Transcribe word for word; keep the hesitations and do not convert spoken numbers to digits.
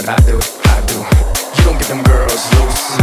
what I do, I do. You don't get them girls loose.